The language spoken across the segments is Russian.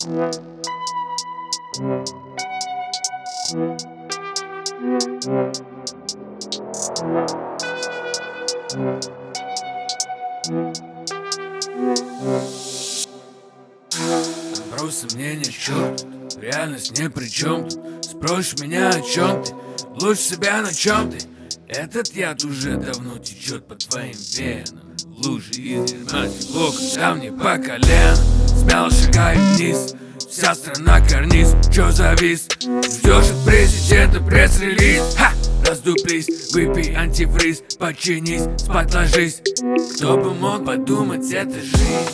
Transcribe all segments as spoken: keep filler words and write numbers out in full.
Просто мнение, черт, реальность ни при чем тут. Спросишь меня, о чем ты, лучше себя на чем ты. Этот яд уже давно течет по твоим венам. Лужи из дерьма тепло, когда мне по колено. Смело шагай вниз, вся страна карниз. Чё завис? Ждешь от президента пресс-релиз? Ха! Раздуплись, выпей антифриз, подчинись, спать ложись. Кто бы мог подумать, это жизнь.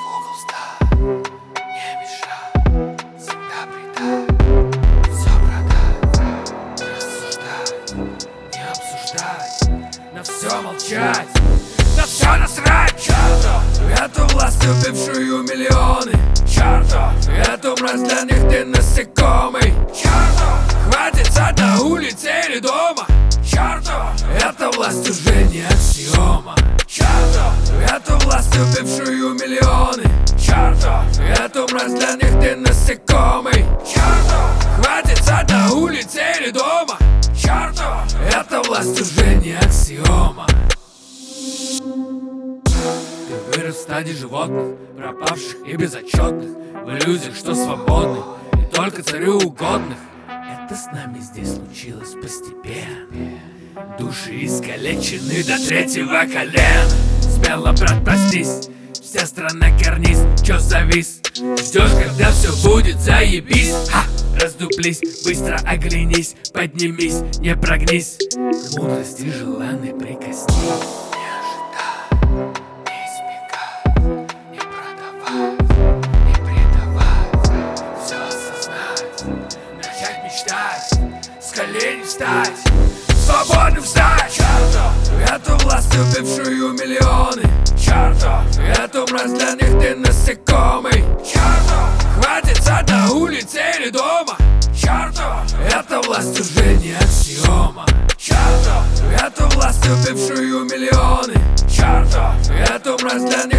На все молчать, на все насрать. Черту, эту власть, убившую миллионы. Черту, эту мразь, для них ты насекомый. Черту, хватит сад на улице или дома. Черту, эта власть уже не аксиома. Черту, эту власть, убившую миллионы. Черту, эту мразь, для них ты насекомый. Черту, хватит сад на улице или дома. Черту, эта власть уже не аксиома. Ты вырос в стадии животных, пропавших и безотчетных, в иллюзиях, что свободны, и только царю угодных. Это с нами здесь случилось постепенно. Души искалечены до третьего колена. Смело, брат, проснись, вся страна карниз. Чё завис? Ждешь, когда все будет, заебись. Ха! Раздуплись, быстро оглянись, поднимись, не прогнись. К мудрости желанной прикоснись. Не ожидай, не избегай, не продавай, не предавай. Все осознать, начать мечтать, с колен встать, свободным стать. Черту, эту власть, убившую миллионы. Черту, эту мразь, для них ты насекомый. Черту, хватит сад на улице или дома. Черту, эта власть уже не аксиома. Черту, эту власть, убившую миллионы. Черту, эту мразь, для них